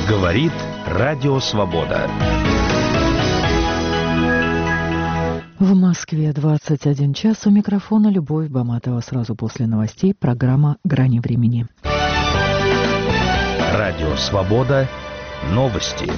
Говорит Радио Свобода. В Москве 21 час. У микрофона Любовь Баматова. Сразу после новостей программа «Грани времени». Радио Свобода. Новости.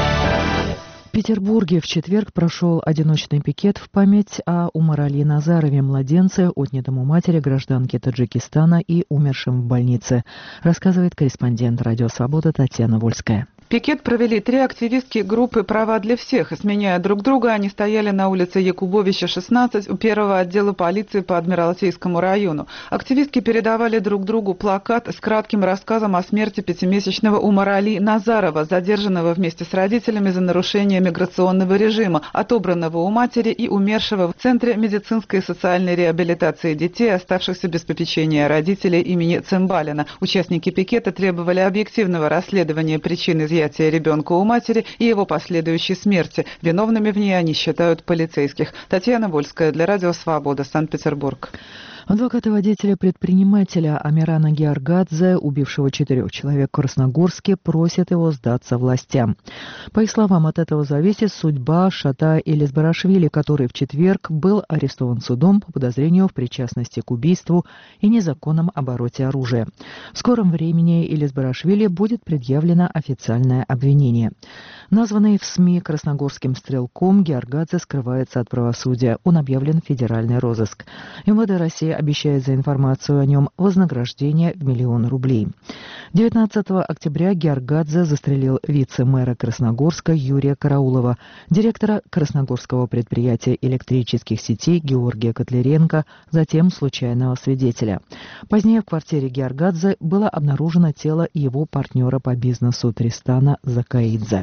В Петербурге в четверг прошел одиночный пикет в память о Умар-Али Назарове, младенце, отнятом у матери гражданки Таджикистана и умершем в больнице, рассказывает корреспондент Радио Свобода Татьяна Вольская. Пикет провели 3 активистки группы «Права для всех». Сменяя друг друга, они стояли на улице Якубовича, 16, у первого отдела полиции по Адмиралтейскому району. Активистки передавали друг другу плакат с кратким рассказом о смерти 5-месячного Умар-Али Назарова, задержанного вместе с родителями за нарушение миграционного режима, отобранного у матери и умершего в Центре медицинской и социальной реабилитации детей, оставшихся без попечения родителей имени Цымбалина. Участники пикета требовали объективного расследования причин изъятия ребенка у матери и его последующей смерти. Виновными в ней они считают полицейских. Татьяна Вольская для Радио Свобода, Санкт-Петербург. Адвокат водителя-предпринимателя Амирана Гиаргадзе, убившего 4 человек в Красногорске, просит его сдаться властям. По их словам, от этого зависит судьба Шата Элизбарашвили, который в четверг был арестован судом по подозрению в причастности к убийству и незаконном обороте оружия. В скором времени Элизбарашвили будет предъявлено официальное обвинение. Названный в СМИ красногорским стрелком, Гиаргадзе скрывается от правосудия. Он объявлен в федеральный розыск. МВД России обещает за информацию о нем вознаграждение в 1 000 000 рублей. 19 октября Гиаргадзе застрелил вице-мэра Красногорска Юрия Караулова, директора красногорского предприятия электрических сетей Георгия Котляренко, затем случайного свидетеля. Позднее в квартире Гиаргадзе было обнаружено тело его партнера по бизнесу Тристана Закаидзе.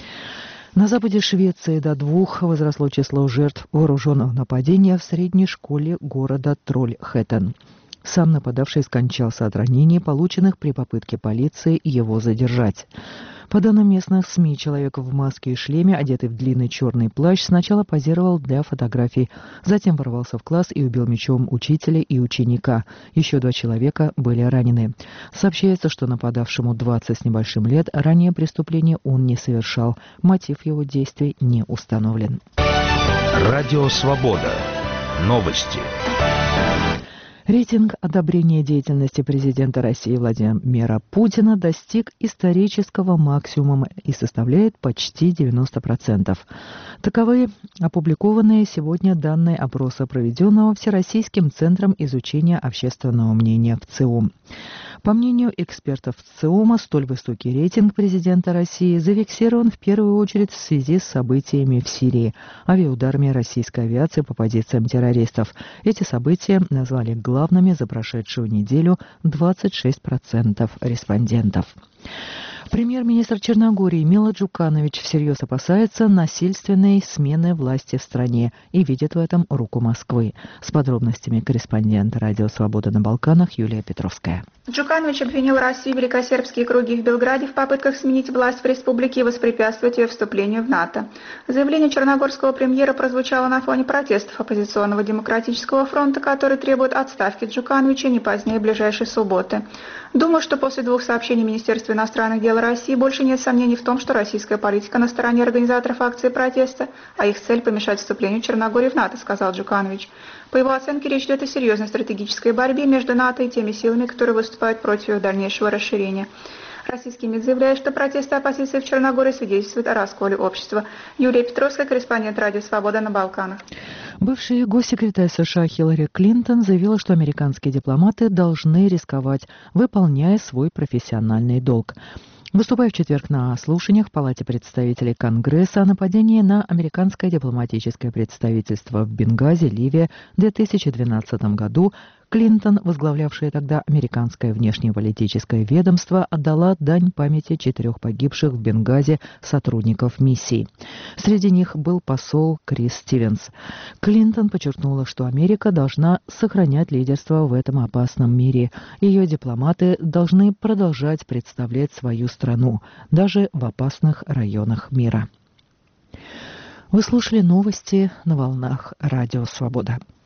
На западе Швеции до 2 возросло число жертв вооруженного нападения в средней школе города Трольхэттен. Сам нападавший скончался от ранений, полученных при попытке полиции его задержать. По данным местных СМИ, человек в маске и шлеме, одетый в длинный черный плащ, сначала позировал для фотографий, затем ворвался в класс и убил мечом учителя и ученика. Еще 2 человека были ранены. Сообщается, что нападавшему 20 с небольшим лет, ранее преступление он не совершал. Мотив его действий не установлен. Радио Свобода. Новости. Рейтинг одобрения деятельности президента России Владимира Путина достиг исторического максимума и составляет почти 90%. Таковы опубликованные сегодня данные опроса, проведенного Всероссийским центром изучения общественного мнения ВЦИОМ. По мнению экспертов ВЦИОМа, столь высокий рейтинг президента России зафиксирован в первую очередь в связи с событиями в Сирии, авиаударами российской авиации по позициям террористов. Эти события назвали главными за прошедшую неделю 26% респондентов. Премьер-министр Черногории Мило Джуканович всерьез опасается насильственной смены власти в стране и видит в этом руку Москвы. С подробностями корреспондент Радио Свобода на Балканах Юлия Петровская. Джуканович обвинил Россию и великосербские круги в Белграде в попытках сменить власть в республике и воспрепятствовать ее вступлению в НАТО. Заявление черногорского премьера прозвучало на фоне протестов оппозиционного демократического фронта, который требует отставки Джукановича не позднее ближайшей субботы. Думаю, что после 2 сообщений Министерства иностранных дел России больше нет сомнений в том, что российская политика на стороне организаторов акции протеста, а их цель помешать вступлению Черногории в НАТО, сказал Джуканович. По его оценке, речь идет о серьезной стратегической борьбе между НАТО и теми силами, которые выступают против их дальнейшего расширения. Российский МИД заявляет, что протесты оппозиции в Черногории свидетельствуют о расколе общества. Юлия Петровская, корреспондент Радио Свобода на Балканах. Бывший госсекретарь США Хиллари Клинтон заявила, что американские дипломаты должны рисковать, выполняя свой профессиональный долг. Выступая в четверг на слушаниях в Палате представителей Конгресса о нападении на американское дипломатическое представительство в Бенгази, Ливия, в 2012 году, Клинтон, возглавлявшая тогда американское внешнеполитическое ведомство, отдала дань памяти 4 погибших в Бенгази сотрудников миссии. Среди них был посол Крис Стивенс. Клинтон подчеркнула, что Америка должна сохранять лидерство в этом опасном мире. Ее дипломаты должны продолжать представлять свою страну, даже в опасных районах мира. Вы слушали новости на волнах Радио Свобода.